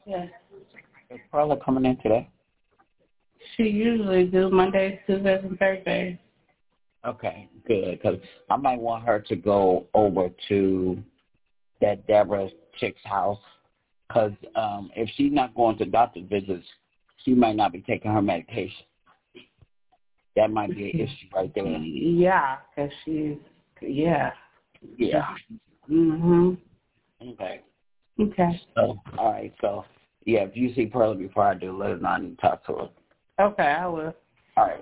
Yes. Is Perla coming in today? She usually do Mondays, Tuesdays, and Thursdays. Okay, good, because I might want her to go over to that Deborah chick's house, because if she's not going to doctor visits, she might not be taking her medication. That might be an issue right there. Yeah, because Yeah. Mhm. Okay. Okay. So, all right, so, yeah, if you see Perla before I do, let her know I need to talk to her. Okay, I will.